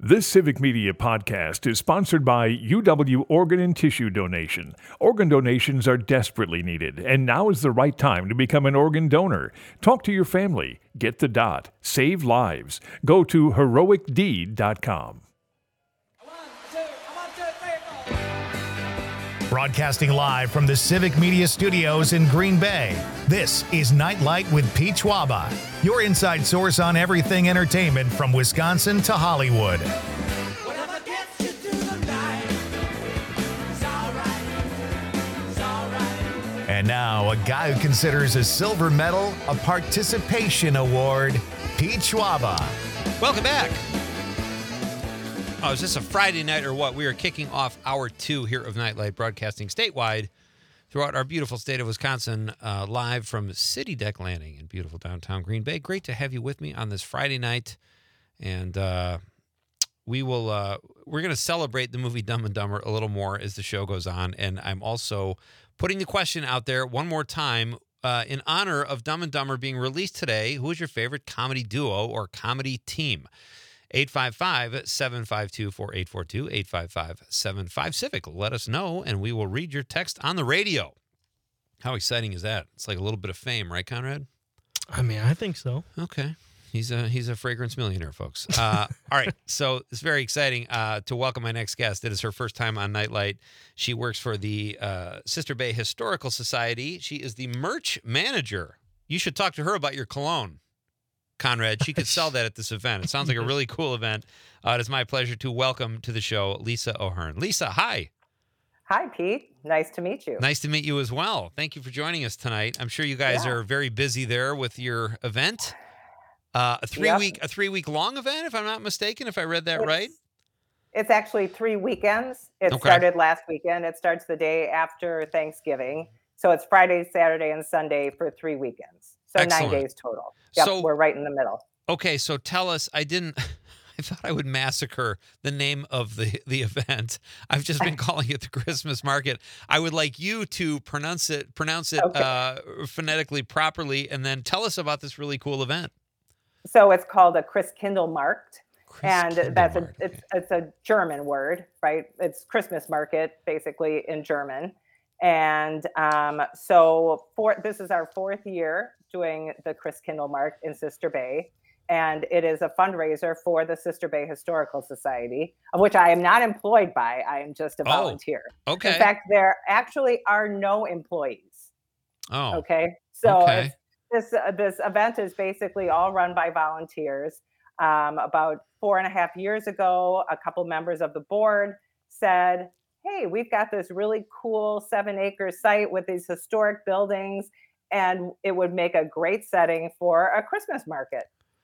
This Civic Media podcast is sponsored by UW Organ and Tissue Donation. Organ donations are desperately needed, and now is the right time to become an organ donor. Talk to your family. Get the dot. Save lives. Go to heroicdeed.com. Broadcasting live from the Civic Media Studios in Green Bay, this is Nightlight with Pete Schwaba, your inside source on everything entertainment from Wisconsin to Hollywood. And now, a guy who considers a silver medal a participation award, Pete Schwaba. Welcome back. Oh, is this a Friday night or what? We are kicking off hour 2 here of Nightlight, broadcasting statewide throughout our beautiful state of Wisconsin, live from City Deck Landing in beautiful downtown Green Bay. Great to have you with me on this Friday night, and we're going to celebrate the movie Dumb and Dumber a little more as the show goes on. And I'm also putting the question out there one more time in honor of Dumb and Dumber being released today. Who is your favorite comedy duo or comedy team? 855-752-4842, 855-75-CIVIC. Let us know, and we will read your text on the radio. How exciting is that? It's like a little bit of fame, right, Conrad? I mean, I think so. Okay. He's a fragrance millionaire, folks. All right, so it's very exciting to welcome my next guest. It is her first time on Nightlight. She works for the Sister Bay Historical Society. She is the merch manager. You should talk to her about your cologne, Conrad. She could sell that at this event. It sounds like a really cool event. It is my pleasure to welcome to the show Lisa O'Hearn. Lisa, hi. Hi, Pete. Nice to meet you. Nice to meet you as well. Thank you for joining us tonight. I'm sure you guys are very busy there with your event. A three-week long event, if I'm not mistaken, if I read that right? It's actually 3 weekends. It started last weekend. It starts the day after Thanksgiving. So it's Friday, Saturday, and Sunday for 3 weekends. So Excellent. 9 days total. Yep, so, we're right in the middle. Okay, so tell us, I thought I would massacre the name of the event. I've just been calling it the Christmas market. I would like you to pronounce it phonetically properly, and then tell us about this really cool event. So it's called a Christkindlmarkt, and it's a German word, right? It's Christmas market, basically, in German. And this is our 4th year doing the Christkindlmarkt in Sister Bay, and it is a fundraiser for the Sister Bay Historical Society, of which I am not employed by. I am just a volunteer. Okay. In fact, there actually are no employees. Oh. Okay. So this event is basically all run by volunteers. About 4.5 years ago, a couple members of the board said, hey, we've got this really cool 7-acre site with these historic buildings, and it would make a great setting for a Christmas market.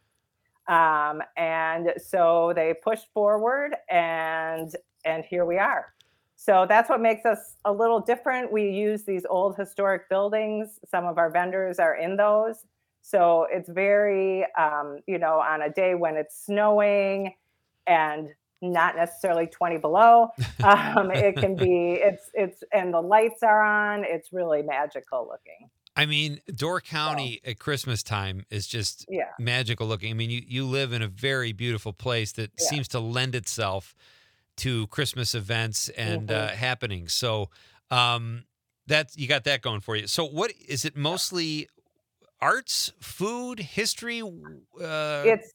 And so they pushed forward, and here we are. So that's what makes us a little different. We use these old historic buildings. Some of our vendors are in those. So it's very, on a day when it's snowing and not necessarily 20 below, it can be, and the lights are on. It's really magical looking. I mean, Door County at Christmas time is just magical looking. I mean, you live in a very beautiful place that seems to lend itself to Christmas events and happenings. So that you got that going for you. So what is it mostly? Arts, food, history? It's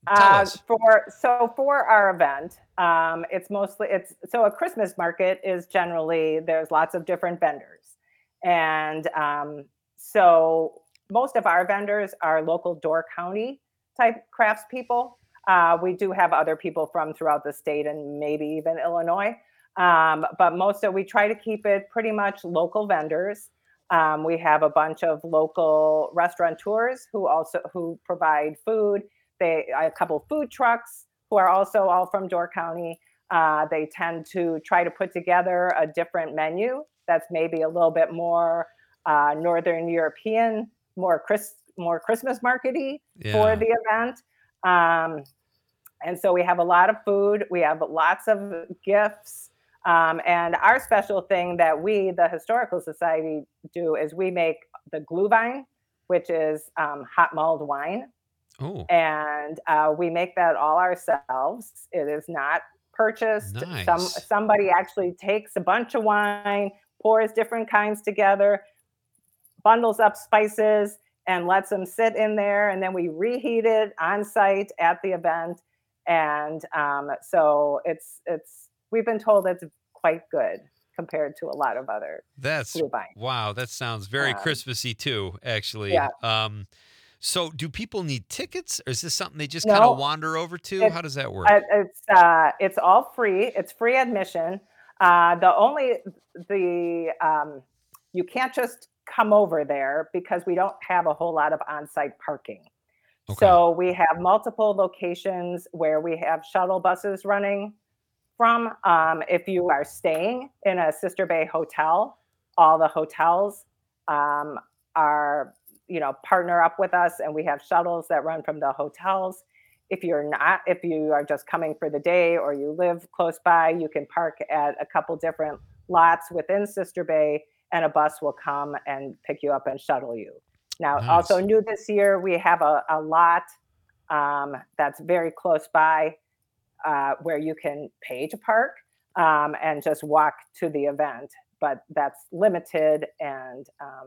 for our event. It's mostly a Christmas market is generally there's lots of different vendors, and so most of our vendors are local Door County type craftspeople. We do have other people from throughout the state and maybe even Illinois, but we try to keep it pretty much local vendors. We have a bunch of local restaurateurs who provide food. A couple food trucks who are also all from Door County. They tend to try to put together a different menu that's maybe a little bit more Northern European, more Christmas markety for the event. And so we have a lot of food. We have lots of gifts. And our special thing that we, the Historical Society, do is we make the Glühwein, which is hot mulled wine. Oh, and we make that all ourselves. It is not purchased. nice. Somebody actually takes a bunch of wine, pours different kinds together, bundles up spices, and lets them sit in there, and then we reheat it on site at the event. And so it's we've been told it's quite good compared to a lot of other That's glühwein. wow. That sounds very Um, Christmassy too, actually. yeah, So do people need tickets, or is this something they just kind of no, wander over to? it's How does that work? it's all free. It's free admission. The only the you can't just come over there because we don't have a whole lot of on-site parking. Okay. So we have multiple locations where we have shuttle buses running from. If you are staying in a Sister Bay hotel, all the hotels are, partner up with us, and we have shuttles that run from the hotels. If you're not, if you are just coming for the day or you live close by, you can park at a couple different lots within Sister Bay, and a bus will come and pick you up and shuttle you. Now, also Nice. new this year, we have a lot that's very close by where you can pay to park and just walk to the event, but that's limited, and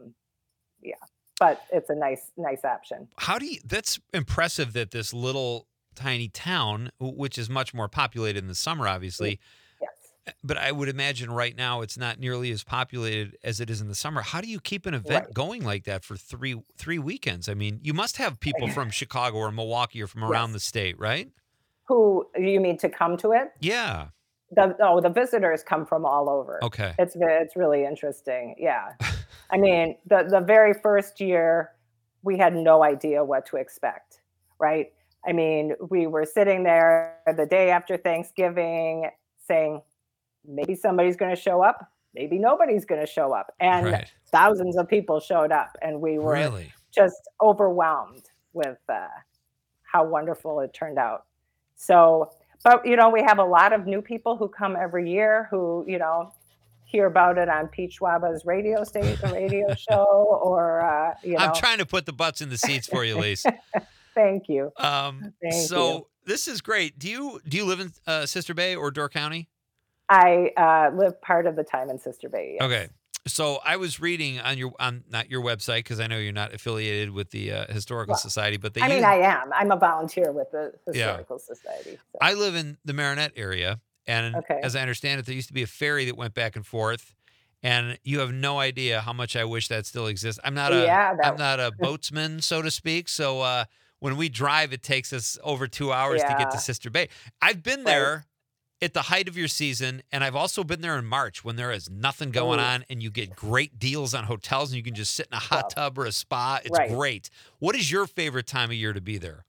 yeah, but it's a nice option. How do you? That's impressive that this little tiny town, which is much more populated in the summer, obviously, Yes, but I would imagine right now it's not nearly as populated as it is in the summer. How do you keep an event right. going like that for three weekends? I mean, you must have people from Chicago or Milwaukee or from around the Yes. state, right? Who you mean to come to it? Yeah. The visitors come from all over. Okay. It's really interesting. Yeah. I mean, the very first year, we had no idea what to expect, right? I mean, we were sitting there the day after Thanksgiving saying, maybe somebody's going to show up, maybe nobody's going to show up. And Right. thousands of people showed up, and we were Really? just overwhelmed with how wonderful it turned out. So, but we have a lot of new people who come every year who, hear about it on Peach Waba's radio show, or I'm trying to put the butts in the seats for you, Lise. thank you. Thank you. So this is great. Do you live in Sister Bay or Door County? I live part of the time in Sister Bay. Yes. Okay. So I was reading on not your website because I know you're not affiliated with the Historical Well, Society, but they I mean, use I am. I'm a volunteer with the yeah. Historical Society. So. I live in the Marinette area, and Okay. as I understand it, there used to be a ferry that went back and forth, and you have no idea how much I wish that still exists. I'm not Yeah, I'm not a boatsman, so to speak. So when we drive, it takes us over 2 hours to get to yeah, Sister Bay. I've been right. there at the height of your season, and I've also been there in March when there is nothing going Oh, on and you get great deals on hotels and you can just sit in a hot well, tub or a spa. It's right. great. What is your favorite time of year to be there?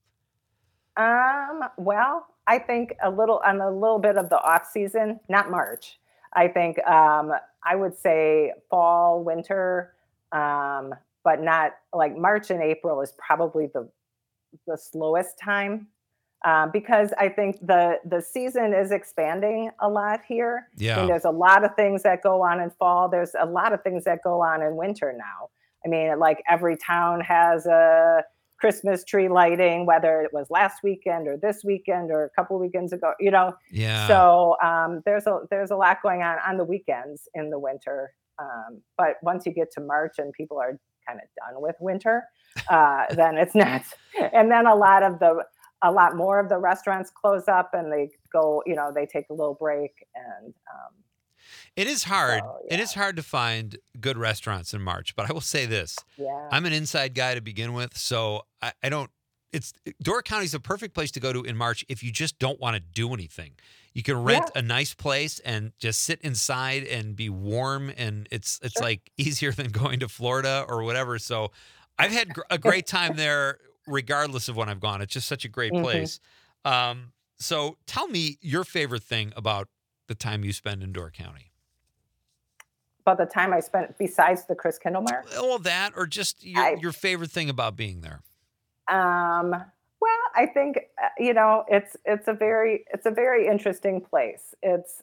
Well, I think a little bit of the off season, not March. I think I would say fall, winter, but not like March and April is probably the slowest time because I think the season is expanding a lot here. I mean, Yeah. there's a lot of things that go on in fall. There's a lot of things that go on in winter now. I mean, like every town has a Christmas tree lighting, whether it was last weekend or this weekend or a couple weekends ago. Yeah. So there's a lot going on the weekends in the winter. But once you get to March and people are kind of done with winter, then it's not. And then a lot more of the restaurants close up and they go, they take a little break, and It is hard. so It yeah, is hard to find good restaurants in March, but I will say this. yeah, I'm an inside guy to begin with, so I don't it's Door County is a perfect place to go to in March if you just don't want to do anything. You can rent yeah, a nice place and just sit inside and be warm, and it's sure. like easier than going to Florida or whatever. So I've had a great time there regardless of when I've gone. It's just such a great hmm place. So tell me your favorite thing about the time you spend in Door County. But the time I spent besides the Chris Kindlemeyer, All that, or just your I your favorite thing about being there. Um, well, I think it's a very interesting place.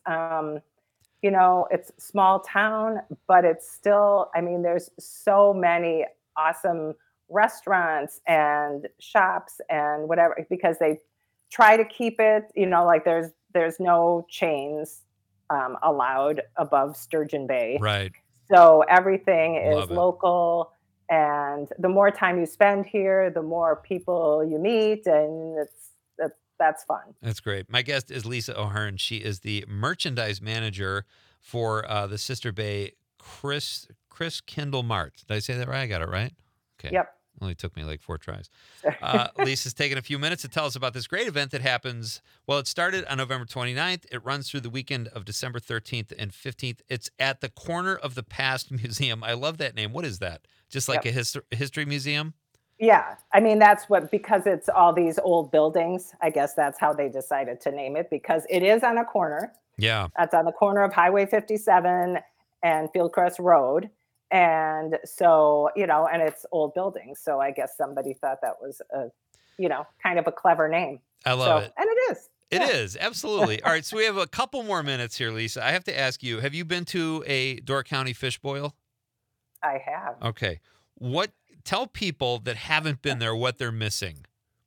It's small town, but it's still. I mean, there's so many awesome restaurants and shops and whatever, because they try to keep it, like there's no chains allowed above Sturgeon Bay. Right. So everything Love is it. local. And the more time you spend here, the more people you meet, and that's fun. That's great. My guest is Lisa O'Hearn. She is the merchandise manager for the Sister Bay Chris Kindle Mart. Did I say that right? I got it right? Okay. Yep. Only took me like 4 tries. Lisa's taking a few minutes to tell us about this great event that happens. Well, it started on November 29th. It runs through the weekend of December 13th and 15th. It's at the Corner of the Past Museum. I love that name. What is that? Just like a history museum? Yeah. I mean, because it's all these old buildings, I guess that's how they decided to name it, because it is on a corner. Yeah. That's on the corner of Highway 57 and Fieldcrest Road. And so, and it's old buildings. So I guess somebody thought that was kind of a clever name. I love it. And it is. It is. Absolutely. All right. So we have a couple more minutes here, Lisa. I have to ask you, have you been to a Door County fish boil? I have. Okay. Tell people that haven't been there what they're missing.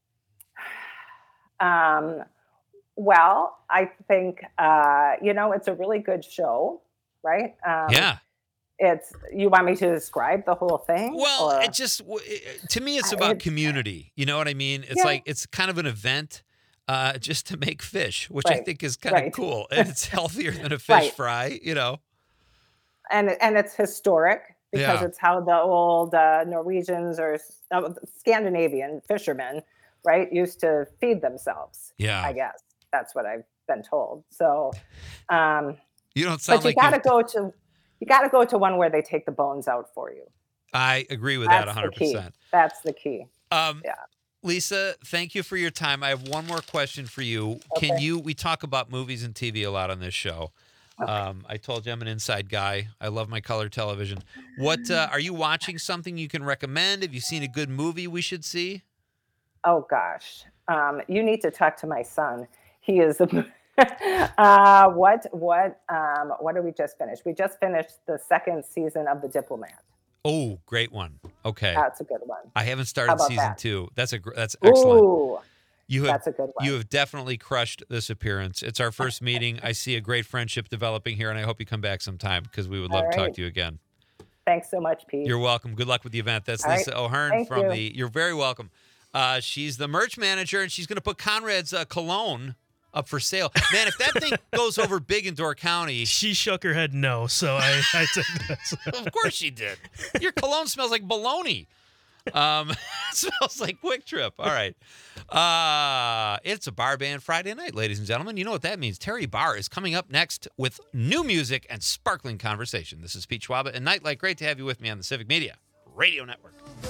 Well, I think, it's a really good show, right? Yeah. You want me to describe the whole thing? Well, to me, it's about community. You know what I mean? It's like, it's kind of an event just to make fish, which I think is kind of cool. And it's healthier than a fish fry, And it's historic because it's how the old Norwegians or Scandinavian fishermen, right, used to feed themselves. Yeah. I guess that's what I've been told. So, you don't sound like you got to go to one where they take the bones out for you. I agree with that 100%. That's the key. Lisa, thank you for your time. I have one more question for you. Okay. We talk about movies and TV a lot on this show. Okay. I told you I'm an inside guy. I love my color television. What are you watching? Something you can recommend? Have you seen a good movie we should see? Oh gosh, you need to talk to my son. He is what did we just finish? We just finished the 2nd season of The Diplomat. Oh, great one. Okay, that's a good one. I haven't started season 2. That's excellent. Ooh, that's a good one. You have definitely crushed this appearance. It's our first meeting. I see a great friendship developing here, and I hope you come back sometime because we would love to talk to you again. Thanks so much, Pete. You're welcome. Good luck with the event. That's Lisa O'Hearn You're very welcome. She's the merch manager, and she's going to put Conrad's cologne up for sale. Man, if that thing goes over big in Door County. She shook her head no, so I said yes. Of course she did. Your cologne smells like bologna. Smells like Quick Trip. All right. It's a Bar Band Friday night, ladies and gentlemen. You know what that means. Terry Barr is coming up next with new music and sparkling conversation. This is Pete Schwaba and Nightlight. Great to have you with me on the Civic Media Radio Network.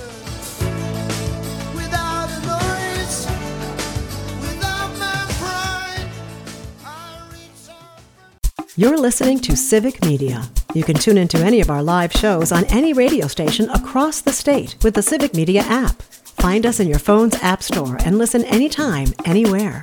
You're listening to Civic Media. You can tune into any of our live shows on any radio station across the state with the Civic Media app. Find us in your phone's app store and listen anytime, anywhere.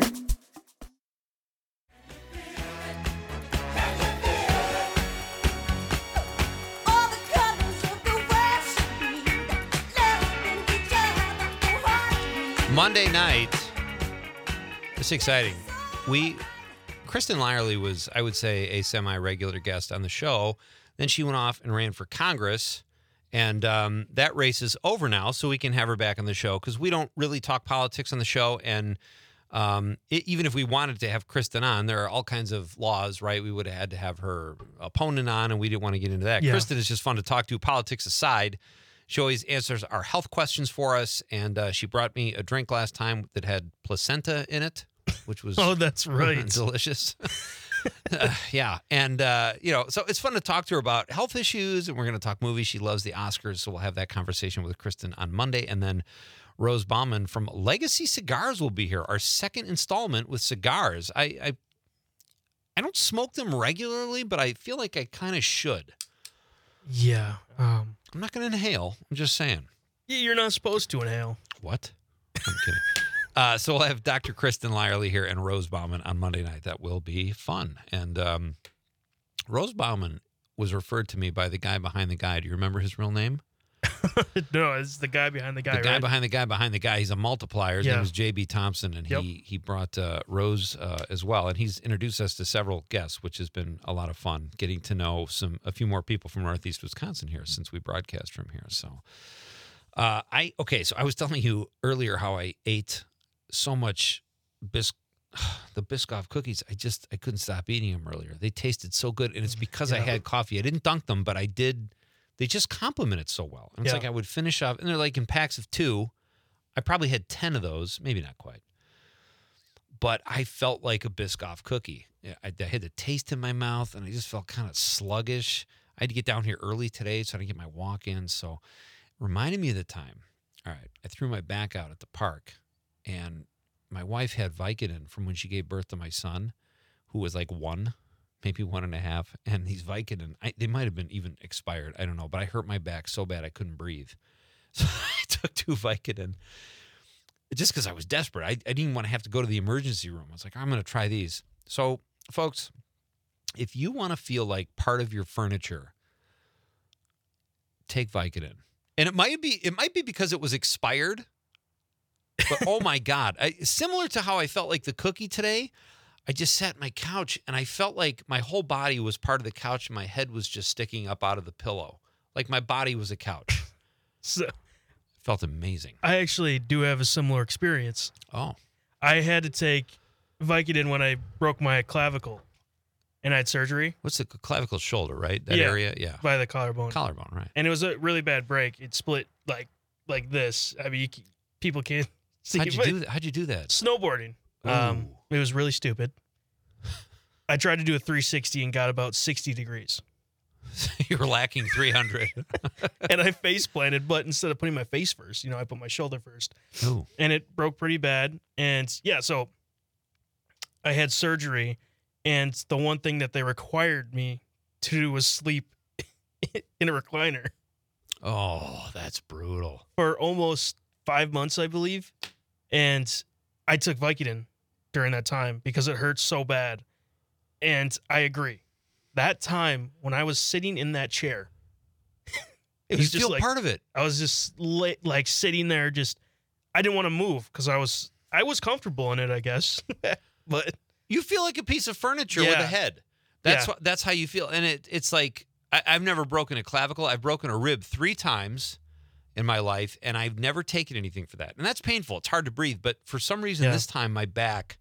Monday night, it's exciting. Kristen Lyerly was, I would say, a semi-regular guest on the show. Then she went off and ran for Congress, and that race is over now, so we can have her back on the show because we don't really talk politics on the show, and even if we wanted to have Kristen on, there are all kinds of laws, right? We would have had to have her opponent on, and we didn't want to get into that. Yeah. Kristen is just fun to talk to, politics aside. She always answers our health questions for us, and she brought me a drink last time that had placenta in it, which was that's right, delicious. Yeah, and so it's fun to talk to her about health issues, and we're going to talk movies. She loves the Oscars, so we'll have that conversation with Kristen on Monday, and then Rose Bauman from Legacy Cigars will be here. Our second installment with cigars. I don't smoke them regularly, but I feel like I kind of should. Yeah. I'm not going to inhale. I'm just saying. Yeah, you're not supposed to inhale. What? I'm kidding. So we'll have Dr. Kristen Lyerly here and Rose Bauman on Monday night. That will be fun. And Rose Bauman was referred to me by the guy behind the guy. Do you remember his real name? No, it's the guy behind the guy. The guy right? behind the guy behind the guy. He's a multiplier. His Yeah. name is J.B. Thompson, and Yep. he brought Rose as well. And he's introduced us to several guests, which has been a lot of fun, getting to know a few more people from Northeast Wisconsin here since we broadcast from here. So, so I was telling you earlier how I ate so much the Biscoff cookies. I couldn't stop eating them earlier. They tasted so good, and it's because I had coffee. I didn't dunk them, but I did. They just complemented so well. And it's Yeah. like I would finish off, and they're like in packs of 2. I probably had 10 of those, maybe not quite. But I felt like a Biscoff cookie. I had the taste in my mouth, and I just felt kind of sluggish. I had to get down here early today so I didn't get my walk in. So it reminded me of the time. All right, I threw my back out at the park, and my wife had Vicodin from when she gave birth to my son, who was like 1. Maybe 1.5, and these Vicodin, they might have been even expired. I don't know, but I hurt my back so bad I couldn't breathe. So I took 2 Vicodin just because I was desperate. I didn't even want to have to go to the emergency room. I was like, I'm going to try these. So, folks, if you want to feel like part of your furniture, take Vicodin. And it might be because it was expired, but oh my God. Similar to how I felt like the cookie today, I just sat on my couch and I felt like my whole body was part of the couch and my head was just sticking up out of the pillow. Like my body was a couch. So It felt amazing. I actually do have a similar experience. Oh, I had to take Vicodin when I broke my clavicle, and I had surgery what's the clavicle shoulder, right? That Yeah. area? Yeah. by the collarbone. Collarbone, right. And it was a really bad break. It split like this. I mean, people can't see. How'd it, you but do that? How'd you do that? Snowboarding. Ooh. It was really stupid. I tried to do a 360 and got about 60 degrees. You were lacking 300. And I face planted, but instead of putting my face first, I put my shoulder first. Ooh. And it broke pretty bad. And yeah, so I had surgery, and the one thing that they required me to do was sleep in a recliner Oh, that's brutal. for almost 5 months, I believe. And I took Vicodin during that time because it hurt so bad. And I agree. That time when I was sitting in that chair, it You was just feel like part of it. I was just like sitting there, I didn't want to move because I was comfortable in it, I guess. But You feel like a piece of furniture with a Yeah. head. Yeah. That's how you feel. And it's like, I've never broken a clavicle. I've broken a rib 3 times in my life, and I've never taken anything for that. And that's painful. It's hard to breathe. But for some reason, Yeah. this time, my back,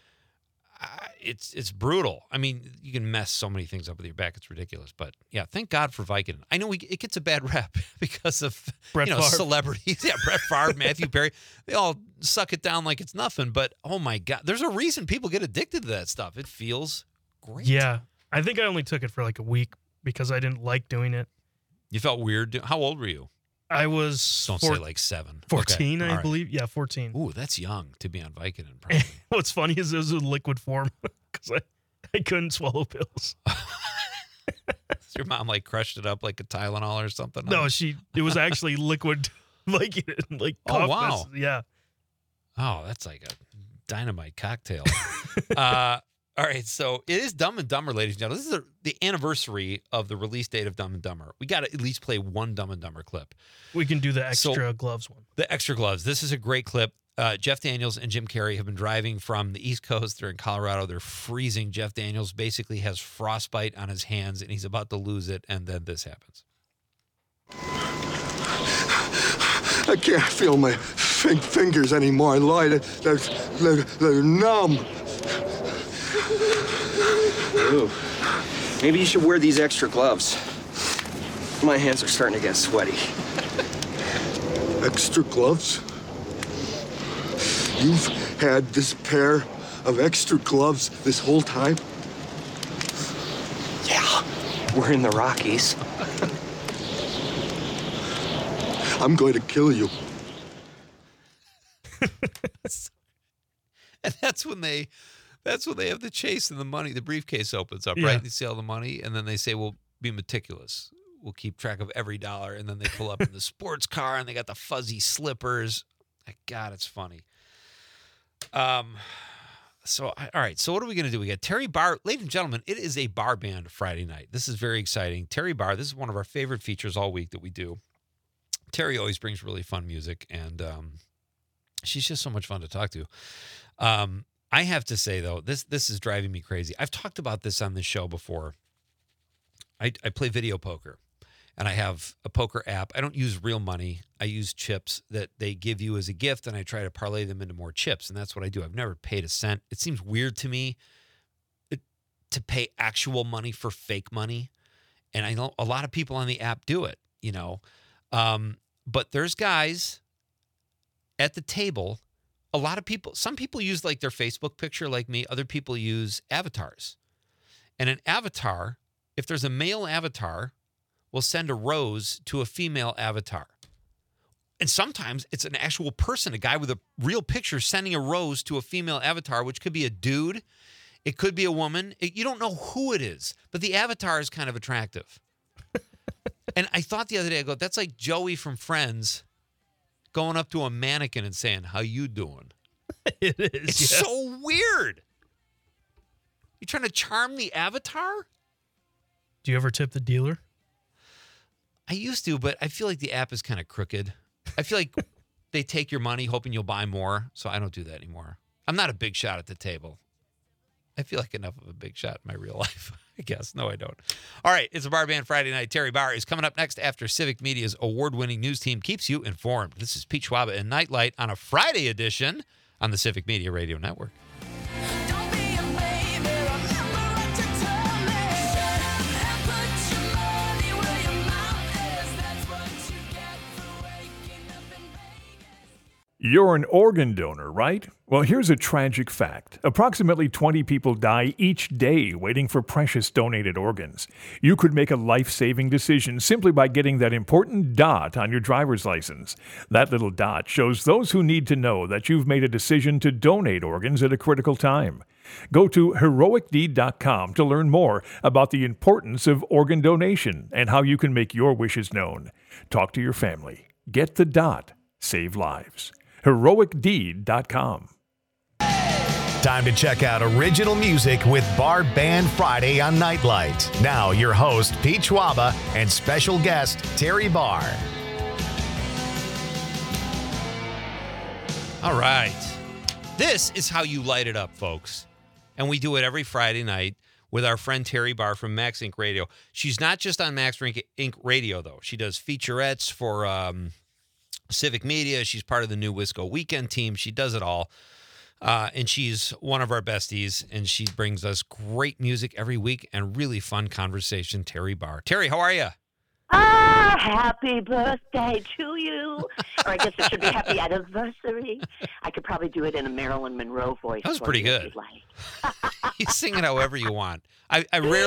it's brutal. I mean, you can mess so many things up with your back. It's ridiculous. But yeah, thank God for Vicodin. I know it gets a bad rep because of Brett Favre. celebrities. Yeah, Brett Favre, Matthew Perry. They all suck it down like it's nothing. But oh my God, there's a reason people get addicted to that stuff. It feels great. yeah, I think I only took it for like a week because I didn't like doing it. You felt weird. How old were you? I was Don't say like 7. 14, Okay. All I right. beleave. Yeah, 14. Ooh, that's young to be on Vicodin. Probably. What's funny is it was in liquid form because I couldn't swallow pills. Your mom like crushed it up like a Tylenol or something. No, it was actually liquid Vicodin, like Oh, cough wow. medicine. Yeah. Oh, that's like a dynamite cocktail. All right, so it is Dumb and Dumber, ladies and gentlemen. This is the anniversary of the release date of Dumb and Dumber. We got to at least play one Dumb and Dumber clip. We can do the So- extra gloves one. The extra gloves. This is a great clip. Jeff Daniels and Jim Carrey have been driving from the East Coast. They're in Colorado. They're freezing. Jeff Daniels basically has frostbite on his hands, and he's about to lose it, and then this happens. I can't feel my fingers anymore, Lloyd. They're numb. Ooh. Maybe you should wear these extra gloves. My hands are starting to get sweaty. Extra gloves? You've had this pair of extra gloves this whole time? Yeah, we're in the Rockies. I'm going to kill you. And that's when they have the chase and the money. The briefcase opens up, Yeah. right? They see all the money, and then they say, "We'll be meticulous. We'll keep track of every dollar." And then they pull up in the sports car, and they got the fuzzy slippers. My God, it's funny. So, all right. So what are we going to do? We got Terry Barr. Ladies and gentlemen, it is a bar band Friday night. This is very exciting. Terry Barr, this is one of our favorite features all week that we do. Terry always brings really fun music, and she's just so much fun to talk to. I have to say, though, this is driving me crazy. I've talked about this on this show before. I play video poker, and I have a poker app. I don't use real money. I use chips that they give you as a gift, and I try to parlay them into more chips, and that's what I do. I've never paid a cent. It seems weird to me to pay actual money for fake money, and I know a lot of people on the app do it, you know. But there's guys at the table. A lot of people, some people use like their Facebook picture like me. Other people use avatars. And an avatar, if there's a male avatar, will send a rose to a female avatar. And sometimes it's an actual person, a guy with a real picture sending a rose to a female avatar, which could be a dude. It could be a woman. You don't know who it is, but the avatar is kind of attractive. And I thought the other day, I go, that's like Joey from Friends going up to a mannequin and saying, "How you doing?" It is. It's so weird. You trying to charm the avatar? Do you ever tip the dealer? I used to, but I feel like the app is kind of crooked. I feel like they take your money hoping you'll buy more, so I don't do that anymore. I'm not a big shot at the table. I feel like enough of a big shot in my real life, I guess. No, I don't. All right, it's a Bar Band Friday night. Terry Barr is coming up next after Civic Media's award-winning news team keeps you informed. This is Pete Schwaba and Nightlight on a Friday edition on the Civic Media Radio Network. You're an organ donor, right? Well, here's a tragic fact. Approximately 20 people die each day waiting for precious donated organs. You could make a life-saving decision simply by getting that important dot on your driver's license. That little dot shows those who need to know that you've made a decision to donate organs at a critical time. Go to heroicdeed.com to learn more about the importance of organ donation and how you can make your wishes known. Talk to your family. Get the dot. Save lives. heroicdeed.com. Time to check out original music with Bar Band Friday on Nightlight. Now, your host, Pete Schwaba, and special guest, Terry Barr. All right. This is how you light it up, folks. And we do it every Friday night with our friend Terry Barr from Max Inc. Radio. She's not just on Max Inc. Radio, though. She does featurettes for Civic Media. She's part of the new Wisco Weekend team. She does it all. And she's one of our besties, and she brings us great music every week and really fun conversation. Terry Barr. Terry, how are you? Happy birthday to you. Or I guess it should be happy anniversary. I could probably do it in a Marilyn Monroe voice. That was pretty good. Like. You sing it however you want. I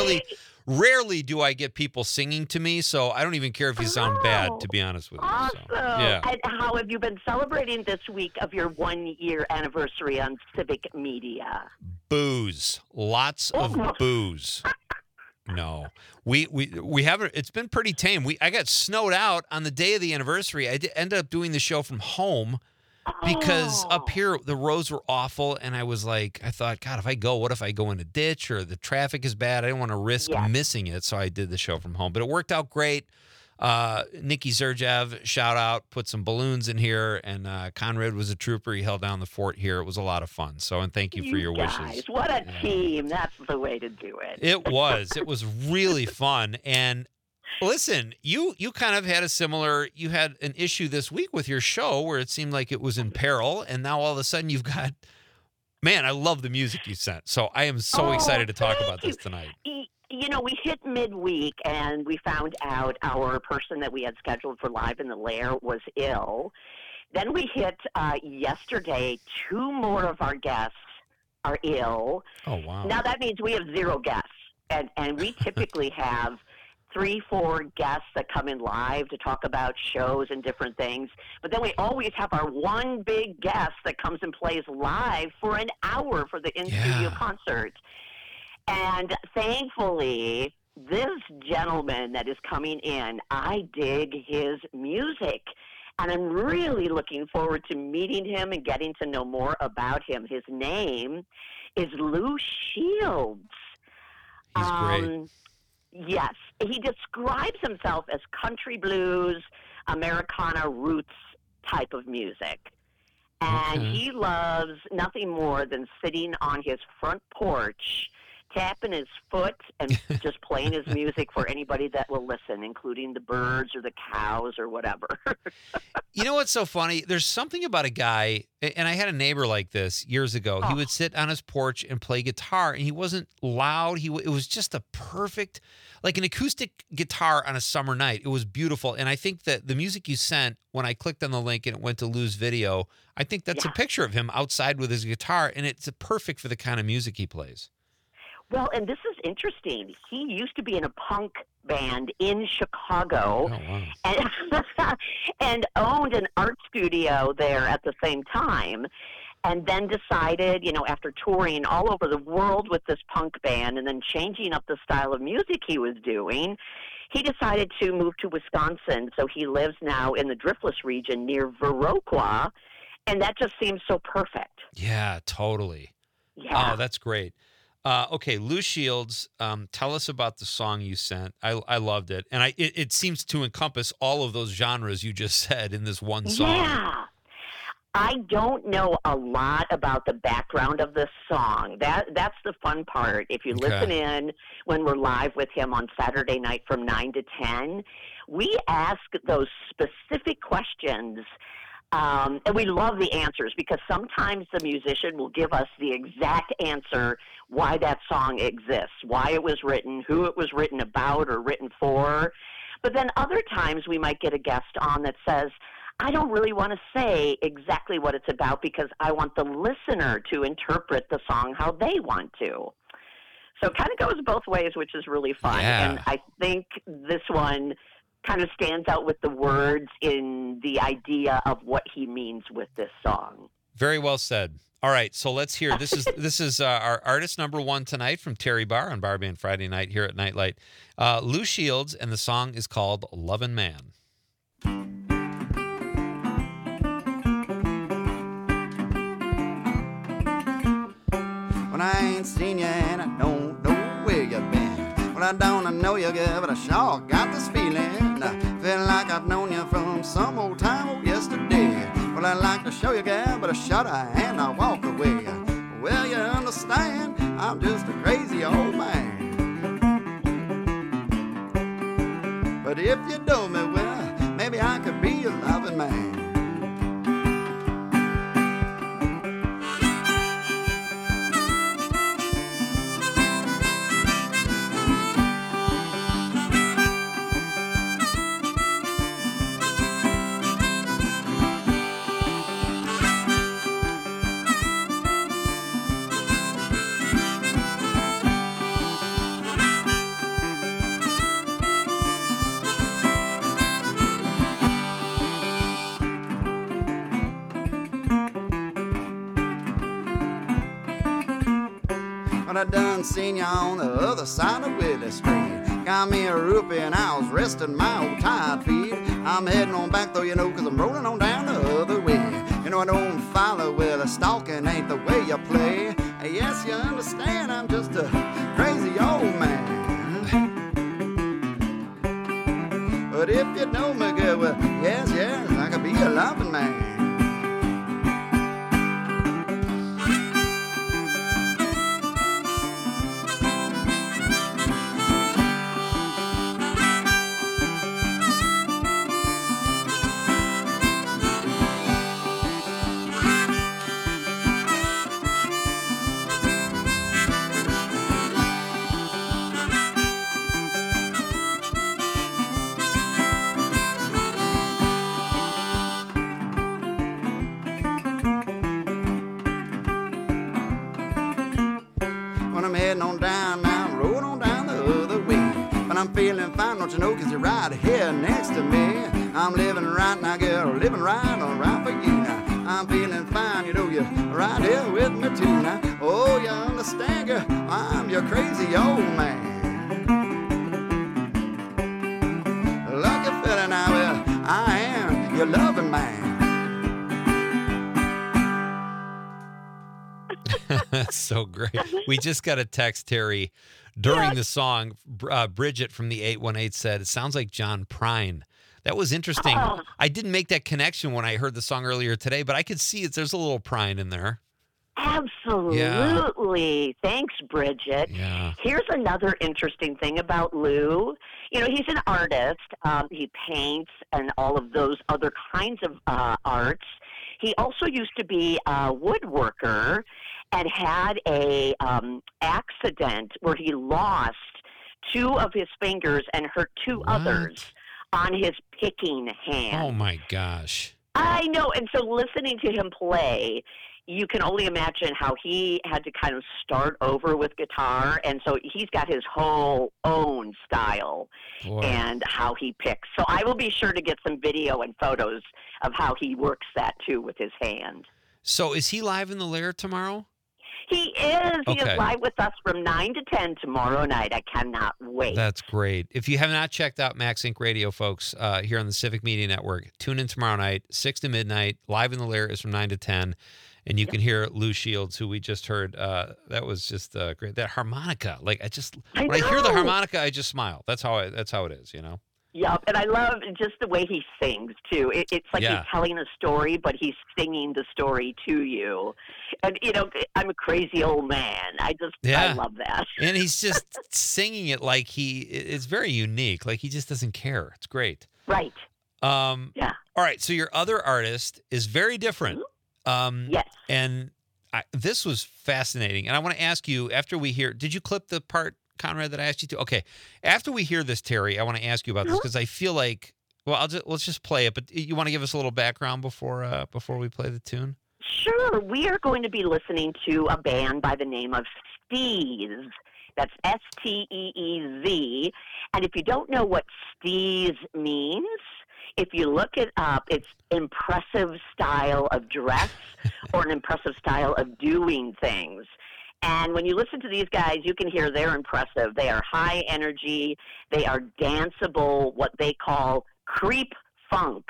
rarely do I get people singing to me, so I don't even care if you sound bad, to be honest with you. Awesome. So, yeah. And how have you been celebrating this week of your 1-year anniversary on Civic Media? Booze. Lots of booze. No. We haven't. It's been pretty tame. I got snowed out on the day of the anniversary. I ended up doing the show from home because up here the roads were awful, and I thought, God, if I go, what if I go in a ditch or the traffic is bad? I didn't want to risk missing it, so I did the show from home. But it worked out great. Nikki Zerjev, shout out, put some balloons in here, and Conrad was a trooper. He held down the fort here. It was a lot of fun. So, and thank you for your wishes. What a team. That's the way to do it. It was. It was really fun. And listen, you kind of had you had an issue this week with your show where it seemed like it was in peril, and now all of a sudden you've got, man, I love the music you sent. So I am so excited to talk about this tonight. You know, we hit midweek and we found out our person that we had scheduled for Live in the Lair was ill. Then we hit yesterday, 2 more of our guests are ill. Oh, wow. Now that means we have 0 guests. And we typically have 3-4 guests that come in live to talk about shows and different things. But then we always have our one big guest that comes and plays live for an hour for the in-studio concert. And thankfully, this gentleman that is coming in, I dig his music. And I'm really looking forward to meeting him and getting to know more about him. His name is Lou Shields. He's great. Yes. He describes himself as country blues, Americana roots type of music. And he loves nothing more than sitting on his front porch, tapping his foot and just playing his music for anybody that will listen, including the birds or the cows or whatever. You know what's so funny? There's something about a guy, and I had a neighbor like this years ago. He would sit on his porch and play guitar, and he wasn't loud. It was just a perfect, like an acoustic guitar on a summer night. It was beautiful. And I think that the music you sent, when I clicked on the link and it went to Lou's video, I think that's a picture of him outside with his guitar, and it's perfect for the kind of music he plays. Well, and this is interesting. He used to be in a punk band in Chicago and owned an art studio there at the same time, and then decided, after touring all over the world with this punk band and then changing up the style of music he was doing, he decided to move to Wisconsin. So he lives now in the Driftless region near Viroqua, and that just seems so perfect. Yeah, totally. Yeah. Oh, that's great. Okay, Lou Shields, tell us about the song you sent. I loved it. And it seems to encompass all of those genres you just said in this one song. Yeah. I don't know a lot about the background of this song. That's the fun part. If you listen in when we're live with him on Saturday night from 9 to 10, we ask those specific questions. And we love the answers because sometimes the musician will give us the exact answer why that song exists, why it was written, who it was written about or written for. But then other times we might get a guest on that says, I don't really want to say exactly what it's about because I want the listener to interpret the song how they want to. So it kind of goes both ways, which is really fun. Yeah. And I think this one kind of stands out with the words in the idea of what he means with this song. Very well said. All right, so let's hear. This is our artist number one tonight from Terry Barr on Bar Band Friday night here at Nightlight. Lou Shields, and the song is called Lovin' Man. When I ain't seen you and I don't know where you've been. Well, I don't know you good, but I sure got this feeling. I feel like I've known you from some old time, yesterday. Well, I like to show you, girl, but I shudder and I walk away. Well, you understand, I'm just a crazy old man. But if you know me well, maybe I could be a loving man. But I done seen you on the other side of Willie Street. Got me a rupee and I was resting my old tired feet. I'm heading on back though, cause I'm rolling on down the other way. I don't follow with a stalking ain't the way you play. Yes, you understand, I'm just a crazy old man. But if you know me good, well, yes, I could be a loving man. On down now, roll on down the other way. But I'm feeling fine, don't you know, cause you're right here next to me. I'm living right now, girl, living right for you now. I'm feeling fine, you're right here with me too now. Oh, you understand, girl, I'm your crazy old man. Lucky fella now, well, I am your loving man. That's so great. We just got a text, Terry, during the song. Bridget from the 818 said, it sounds like John Prine. That was interesting. Oh. I didn't make that connection when I heard the song earlier today, but I could see it. There's a little pride in there. Absolutely. Thanks, Bridget. Yeah. Here's another interesting thing about Lou. He's an artist. He paints and all of those other kinds of arts. He also used to be a woodworker and had a accident where he lost 2 of his fingers and hurt 2 others on his picking hand. Oh, my gosh. I know. And so listening to him play, you can only imagine how he had to kind of start over with guitar. And so he's got his whole own style and how he picks. So I will be sure to get some video and photos of how he works that, too, with his hand. So is he live in the Lair tomorrow? He is. He Okay. is live with us from 9 to 10 tomorrow night. I cannot wait. That's great. If you have not checked out Max Inc. Radio, folks, here on the Civic Media Network, tune in tomorrow night, 6 to midnight. Live in the Lair is from 9 to 10. And you can hear Lou Shields, who we just heard. That was just great. That harmonica, when I hear the harmonica, I just smile. That's how it is, Yep, and I love just the way he sings, too. It's like he's telling a story, but he's singing the story to you. And, I'm a crazy old man. I love that. And he's just singing it like it's very unique. Like he just doesn't care. It's great. Right. Yeah. All right, so your other artist is very different. Yes. And this was fascinating. And I want to ask you, after we hear, did you clip the part, Conrad, that I asked you to? Okay. After we hear this, Terry, I want to ask you about this because I feel like, let's just play it. But you want to give us a little background before we play the tune? Sure. We are going to be listening to a band by the name of Steez. That's Steez. And if you don't know what Steez means, if you look it up, it's impressive style of dress or an impressive style of doing things. And when you listen to these guys, you can hear they're impressive. They are high energy. They are danceable, what they call creep funk.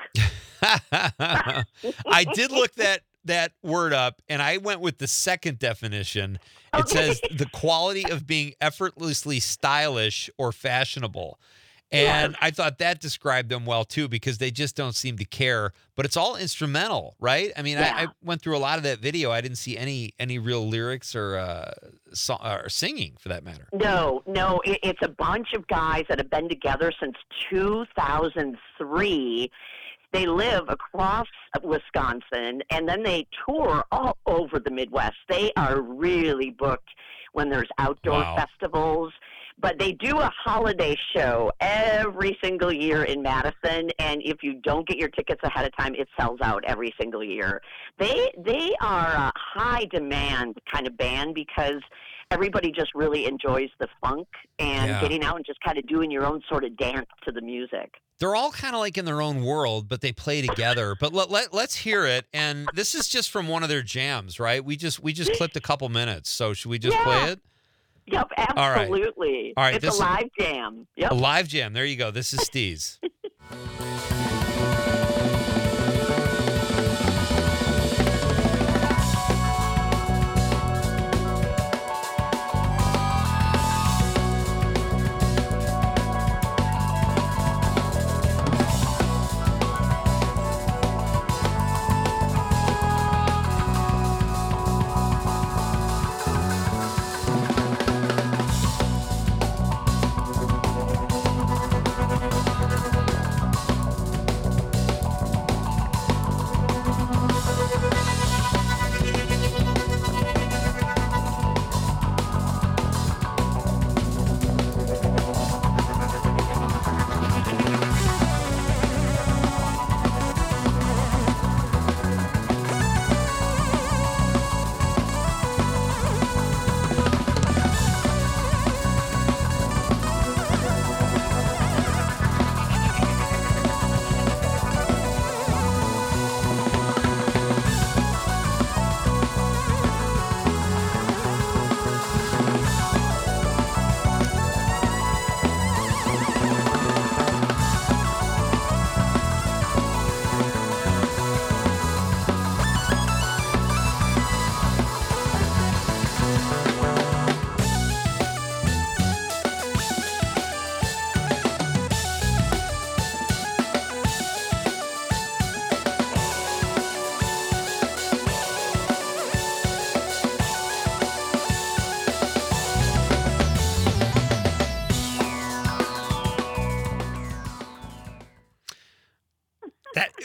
I did look that word up, and I went with the second definition. It says the quality of being effortlessly stylish or fashionable. And I thought that described them well, too, because they just don't seem to care. But it's all instrumental, right? I mean, I went through a lot of that video. I didn't see any real lyrics or singing, for that matter. No. It's a bunch of guys that have been together since 2003. They live across Wisconsin, and then they tour all over the Midwest. They are really booked when there's outdoor festivals. But they do a holiday show every single year in Madison, and if you don't get your tickets ahead of time, it sells out every single year. They are a high demand kind of band because everybody just really enjoys the funk and getting out and just kind of doing your own sort of dance to the music. They're all kind of like in their own world, but they play together. But let's hear it. And this is just from one of their jams, right? We just clipped a couple minutes. So should we just play it? Yep, absolutely. All right. It's a live jam. Yep. A live jam. There you go. This is Steez.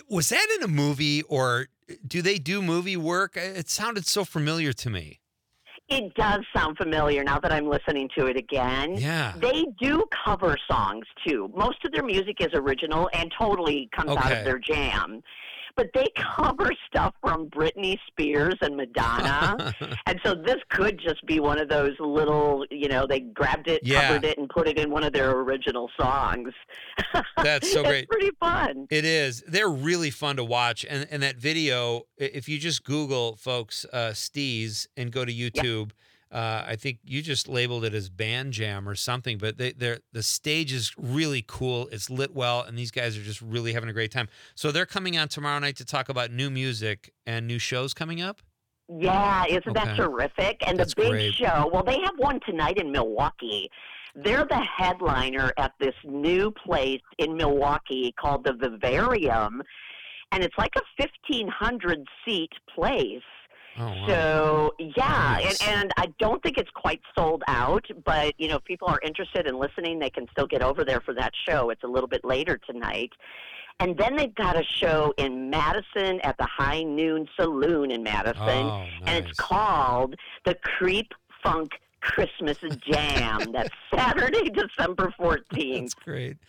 Was that in a movie, or do they do movie work? It sounded so familiar to me. It does sound familiar now that I'm listening to it again. Yeah. They do cover songs, too. Most of their music is original and totally comes out of their jam. But they cover stuff from Britney Spears and Madonna. And so this could just be one of those little, they grabbed it, covered it, and put it in one of their original songs. That's so great. It's pretty fun. It is. They're really fun to watch. And that video, if you just Google, folks, Steez and go to YouTube, I think you just labeled it as Band Jam or something, but the stage is really cool. It's lit well, and these guys are just really having a great time. So they're coming on tomorrow night to talk about new music and new shows coming up? Yeah, isn't that terrific? And That's the big great. show, well, they have one tonight in Milwaukee. They're the headliner at this new place in Milwaukee called the Vivarium, and it's like a 1,500-seat place. Oh, wow. So, yeah, Nice. and I don't think it's quite sold out, but, if people are interested in listening, they can still get over there for that show. It's a little bit later tonight. And then they've got a show in Madison at the High Noon Saloon in Madison, and it's called the Creep Funk Christmas Jam. That's Saturday, December 14th. That's great.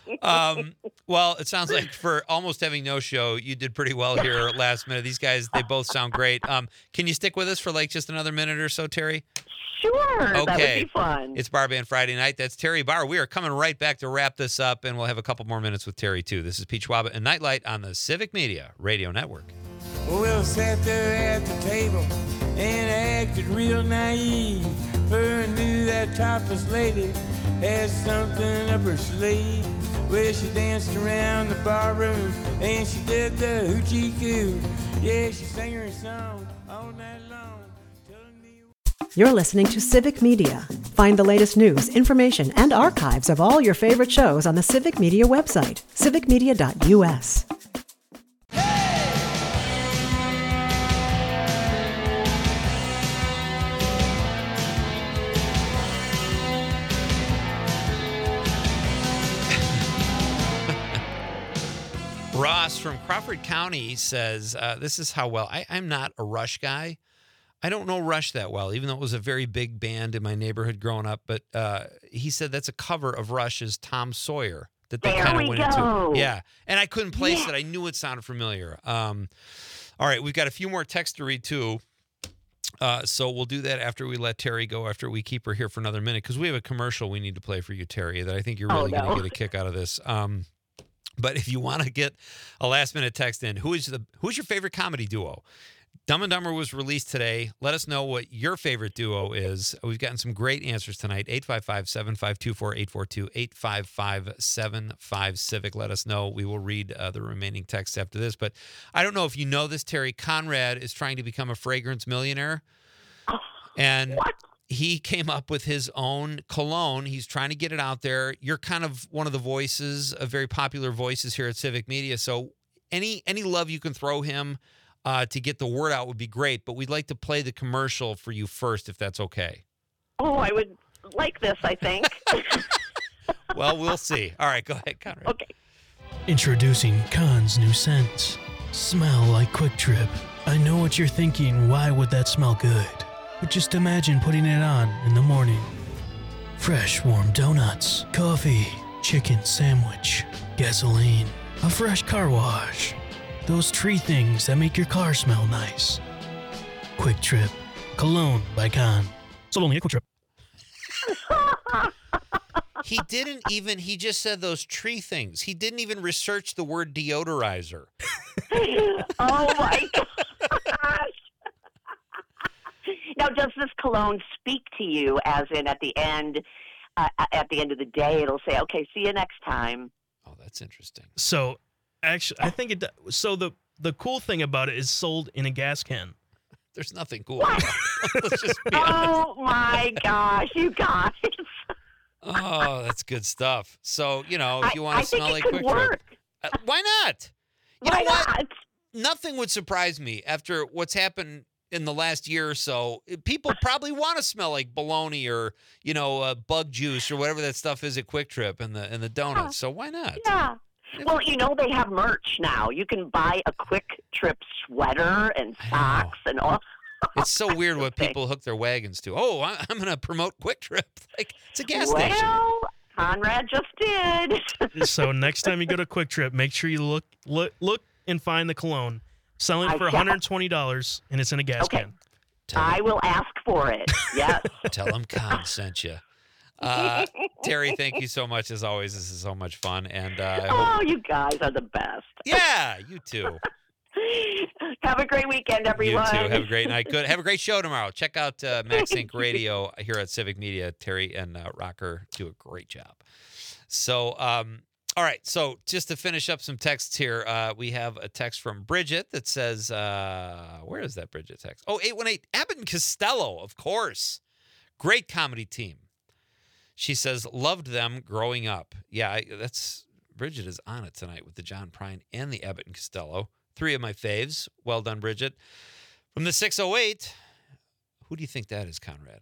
Well, it sounds like for almost having no show, you did pretty well here last minute. These guys, they both sound great. Can you stick with us for like just another minute or so, Terry? Sure, Okay. that would be fun. It's Bar Band Friday night. That's Terry Barr. We are coming right back to wrap this up, and we'll have a couple more minutes with Terry, too. This is Pete Schwab and Nightlight on the Civic Media Radio Network. We'll sat there at the table and acted real naive. Her knew that topless lady had something up her sleeve. Well, she danced around the bar room and she did the hoochie coo. Yeah, she sang her song all night long. You're listening to Civic Media. Find the latest news, information, and archives of all your favorite shows on the Civic Media website, civicmedia.us. Ross from Crawford County says, this is how well, I'm not a Rush guy. I don't know Rush that well, even though it was a very big band in my neighborhood growing up. But he said that's a cover of Rush's Tom Sawyer that they kind of went into. Yeah. And I couldn't place it. I knew it sounded familiar. All right. We've got a few more texts to read, too. So we'll do that after we let Terry go, after we keep her here for another minute, because we have a commercial we need to play for you, Terry, that I think you're really going to get a kick out of this. But if you want to get a last-minute text in, who's your favorite comedy duo? Dumb and Dumber was released today. Let us know what your favorite duo is. We've gotten some great answers tonight. 855-752-4842, 855-75-CIVIC. Let us know. We will read the remaining texts after this. But I don't know if you know this, Terry. Conrad is trying to become a fragrance millionaire. And he came up with his own cologne. He's trying to get it out there. You're kind of one of the voices, very popular voices here at Civic Media. So any love you can throw him to get the word out would be great, but we'd like to play the commercial for you first, if that's okay. Oh, I would like this, I think. Well, we'll see. All right, go ahead, Conrad. Okay. Introducing Khan's new scent. Smell like Quick Trip. I know what you're thinking, why would that smell good? But just imagine putting it on in the morning. Fresh warm donuts, coffee, chicken sandwich, gasoline, a fresh car wash. Those tree things that make your car smell nice. Quick Trip. Cologne by Khan. Sold only at Quick Trip. He just said those tree things. He didn't even research the word deodorizer. Oh my gosh. Now, does this cologne speak to you as in at the end of the day, it'll say, okay, see you next time? Oh, that's interesting. So, actually, I think it. So the cool thing about it is sold in a gas can. There's nothing cool about it. Let's just be Oh my gosh, you guys! Oh, that's good stuff. So if you want to smell like Quick Trip, why not? You know what? Nothing would surprise me after what's happened in the last year or so. People probably want to smell like bologna or bug juice or whatever that stuff is at Quick Trip and the donuts. So why not? Yeah. Well, they have merch now. You can buy a Quick Trip sweater and socks and all. It's so weird what people hook their wagons to. Oh, I'm going to promote Quick Trip. Like, it's a gas station. Well, Conrad just did. So next time you go to Quick Trip, make sure you look and find the cologne. Selling for $120, and it's in a gas can. I will ask for it. Yes. Tell them Con sent you. Terry, thank you so much as always. This is so much fun, and you guys are the best. Yeah, you too. Have a great weekend, everyone. You too. Have a great night. Good. Have a great show tomorrow. Check out Max Inc. Radio here at Civic Media. Terry and Rocker do a great job. So, all right. So, just to finish up some texts here, we have a text from Bridget that says, "Where is that Bridget text? Oh, 818 Abbott and Costello, of course. Great comedy team." She says, "Loved them growing up." Yeah, Bridget is on it tonight with the John Prine and the Abbott and Costello. 3 of my faves. Well done, Bridget. From the 608, who do you think that is, Conrad?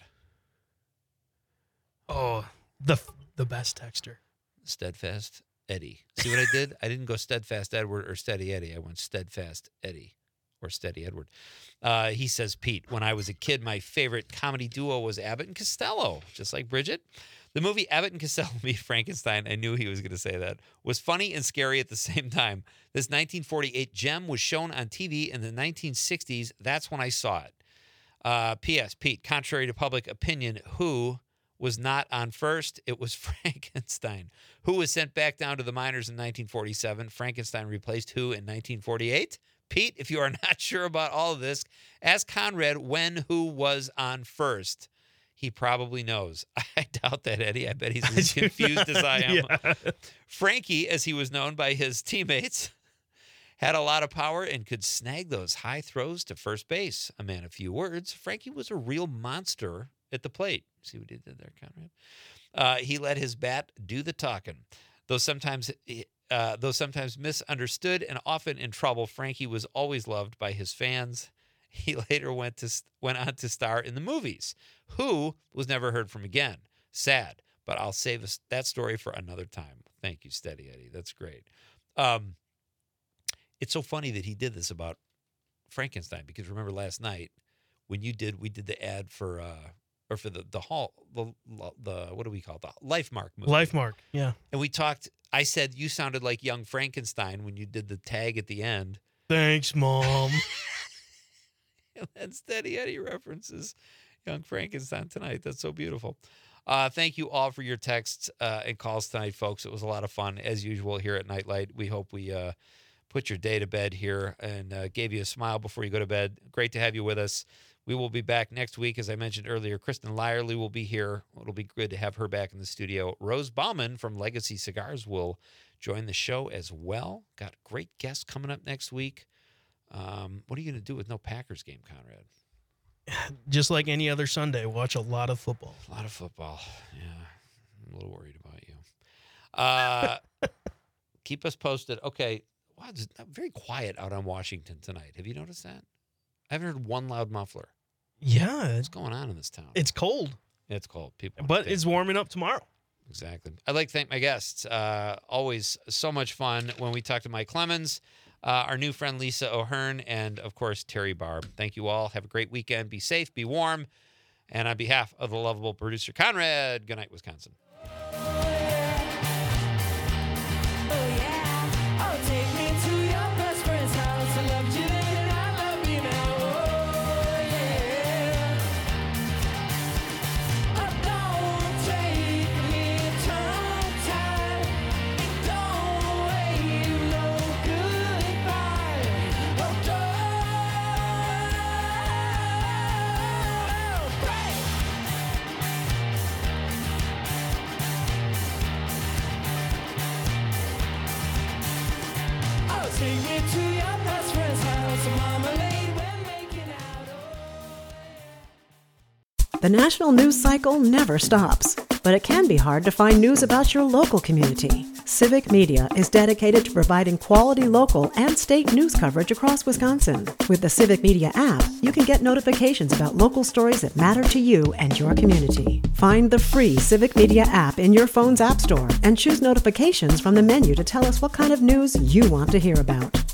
Oh, the best texter. Steadfast Eddie. See what I did? I didn't go Steadfast Edward or Steady Eddie. I went Steadfast Eddie or Steady Edward. He says, Pete, when I was a kid, my favorite comedy duo was Abbott and Costello, just like Bridget. The movie Abbott and Costello Meet Frankenstein, I knew he was going to say that, was funny and scary at the same time. This 1948 gem was shown on TV in the 1960s. That's when I saw it. P.S. Pete, contrary to public opinion, who was not on first? It was Frankenstein. Who was sent back down to the minors in 1947? Frankenstein replaced who in 1948? Pete, if you are not sure about all of this, ask Conrad when who was on first. He probably knows. I doubt that, Eddie. I bet he's as confused as I am. Yeah. Frankie, as he was known by his teammates, had a lot of power and could snag those high throws to first base. A man of few words, Frankie was a real monster at the plate. See what he did there, Conrad? He let his bat do the talking. Though sometimes misunderstood and often in trouble, Frankie was always loved by his fans. He later went on to star in the movies. Who was never heard from again. Sad, but I'll save that story for another time. Thank you, Steady Eddie. That's great. It's so funny that he did this about Frankenstein, because remember last night when we did the ad for the what do we call it? The Lifemark movie. Lifemark, yeah. And we talked. I said you sounded like young Frankenstein when you did the tag at the end. Thanks, Mom. And then Steady Eddie references young Frankenstein tonight. That's so beautiful. Thank you all for your texts and calls tonight, folks. It was a lot of fun, as usual, here at Nightlight. We hope we put your day to bed here and gave you a smile before you go to bed. Great to have you with us. We will be back next week. As I mentioned earlier, Kristen Lyerly will be here. It'll be good to have her back in the studio. Rose Bauman from Legacy Cigars will join the show as well. Got great guests coming up next week. What are you going to do with no Packers game, Conrad? Just like any other Sunday, watch a lot of football. A lot of football. Yeah. I'm a little worried about you. Keep us posted. Okay. Wow, it's very quiet out on Washington tonight. Have you noticed that? I haven't heard one loud muffler. Yeah. What's going on in this town? It's cold. It's cold. But it's warming up tomorrow. Exactly. I'd like to thank my guests. Always so much fun when we talk to Mike Clemens, our new friend Lisa O'Hearn, and, of course, Terry Barb. Thank you all. Have a great weekend. Be safe. Be warm. And on behalf of the lovable producer, Conrad, good night, Wisconsin. The national news cycle never stops. but it can be hard to find news about your local community. Civic Media is dedicated to providing quality local and state news coverage across Wisconsin. With the Civic Media app, you can get notifications about local stories that matter to you and your community. Find the free Civic Media app in your phone's app store and choose notifications from the menu to tell us what kind of news you want to hear about.